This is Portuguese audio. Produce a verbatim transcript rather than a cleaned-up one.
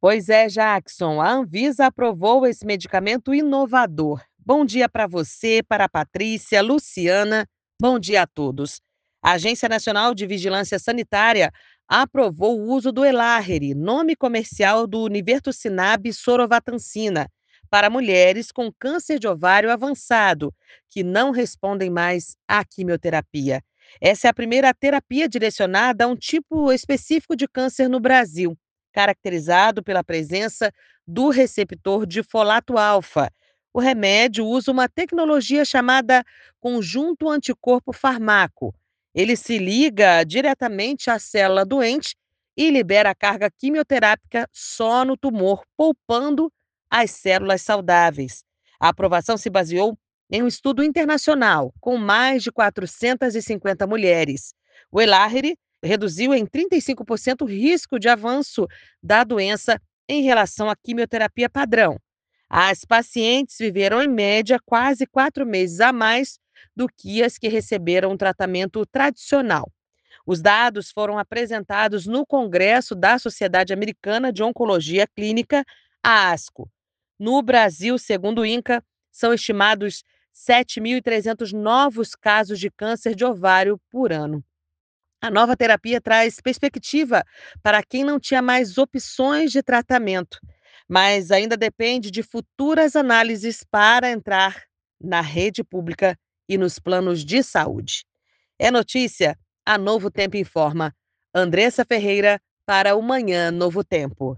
Pois é, Jackson, a Anvisa aprovou esse medicamento inovador. Bom dia para você, para a Patrícia, Luciana, bom dia a todos. A Agência Nacional de Vigilância Sanitária aprovou o uso do Elaheri, nome comercial do Nivertucinab sorovastatina, para mulheres com câncer de ovário avançado, que não respondem mais à quimioterapia. Essa é a primeira terapia direcionada a um tipo específico de câncer no Brasil, caracterizado pela presença do receptor de folato alfa. O remédio usa uma tecnologia chamada conjunto anticorpo-farmaco. Ele se liga diretamente à célula doente e libera a carga quimioterápica só no tumor, poupando as células saudáveis. A aprovação se baseou em um estudo internacional com mais de quatrocentas e cinquenta mulheres. O Elaheri reduziu em trinta e cinco por cento o risco de avanço da doença em relação à quimioterapia padrão. As pacientes viveram, em média, quase quatro meses a mais do que as que receberam um tratamento tradicional. Os dados foram apresentados no Congresso da Sociedade Americana de Oncologia Clínica, a ASCO. No Brasil, segundo o INCA, são estimados sete mil e trezentos novos casos de câncer de ovário por ano. A nova terapia traz perspectiva para quem não tinha mais opções de tratamento, mas ainda depende de futuras análises para entrar na rede pública e nos planos de saúde. É notícia, a Novo Tempo informa. Andressa Ferreira para o Manhã Novo Tempo.